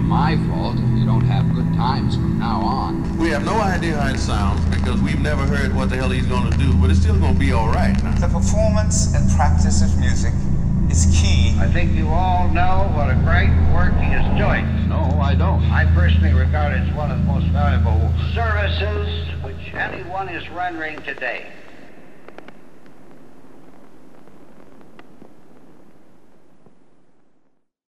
my fault if you don't have good times from now on. We have no idea how it sounds because we've never heard what the hell he's going to do, but it's still going to be all right. The performance and practice of music is key. I think you all know what a great work he is doing. No, I don't. I personally regard it as one of the most valuable services which anyone is rendering today.